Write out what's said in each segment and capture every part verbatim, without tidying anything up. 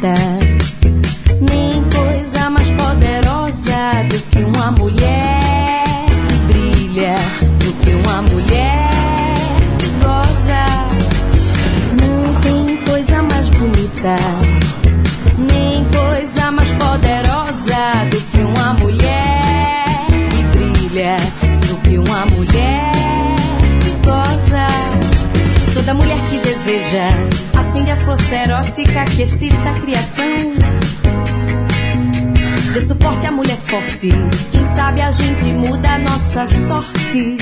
bonita, nem coisa mais poderosa do que uma mulher que brilha, do que uma mulher que goza. Não tem coisa mais bonita, nem coisa mais poderosa do que uma mulher que brilha, do que uma mulher que goza. Toda mulher que deseja acende a força erótica que excita a criação. Dê suporte à mulher forte, quem sabe a gente muda a nossa sorte.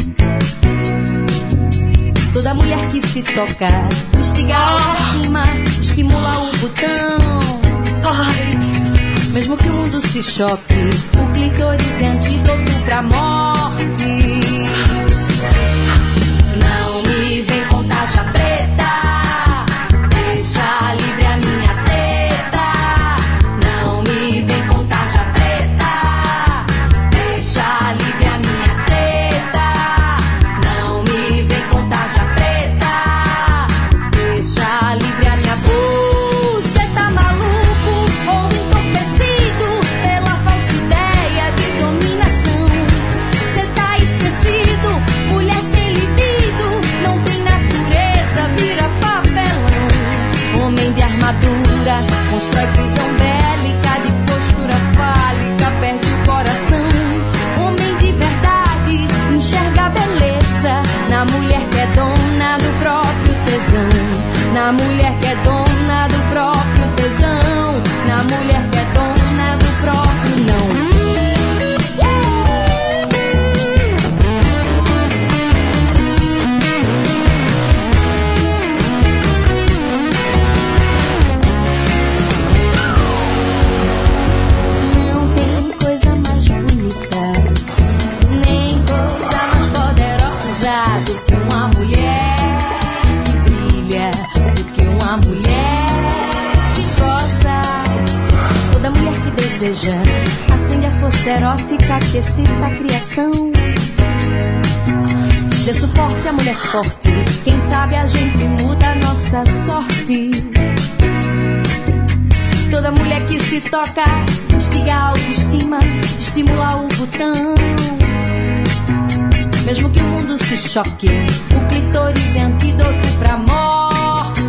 Toda mulher que se toca instiga a autoestima, estimula o botão. Mesmo que o mundo se choque, o clítoris é antídoto pra morte. Não me vem com taxa preta, deixa livre a minha teta. Não me vem com taxa preta, deixa livre a minha teta. Não me vem com taxa preta, deixa livre a minha bu. Cê tá maluco ou entorpecido pela falsa ideia de dominação? Cê tá esquecido, mulher sem libido, não tem natureza, vira papelão. Homem de armadura, constrói prisão bélica, de postura fálica, perde o coração. Homem de verdade, enxerga a beleza na mulher que é dona do próprio tesão. Na mulher que é dona do próprio tesão. Na mulher que é dona do próprio não. Acende a força erótica que excita a criação. Dê suporte à mulher forte, quem sabe a gente muda a nossa sorte. Toda mulher que se toca instiga a autoestima, estimula o botão. Mesmo que o mundo se choque, o clítoris é antídoto pra morte.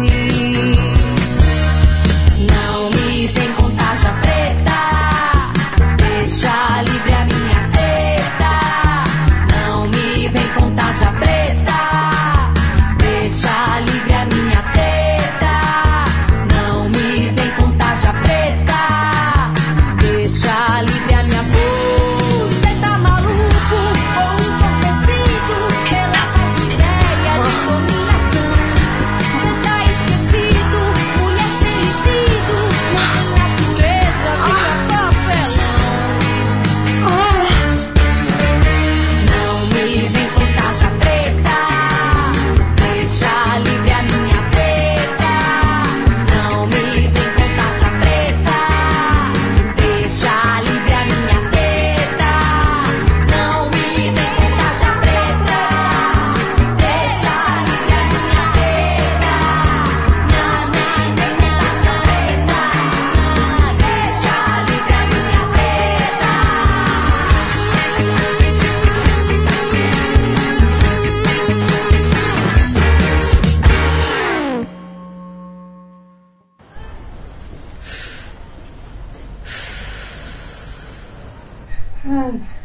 Não me vem com taxa preta, deixa livre a minha teta. Não me vem com taxa preta, deixa livre a minha teta. Não me vem com taxa preta, deixa livre a minha bu. Cê tá maluco ou entorpecido pela falsa ideia de dominação? Cê tá esquecido, mulher sem libido, não tem natureza, vira papelão. Não me vem com taxa preta, deixa livre a minha teta. Não me vem com taxa preta, deixa livre a minha teta. Não me vem com taxa preta, deixa livre a minha teta. Na, na, na, na, na, na, deixa livre a minha teta. Ai.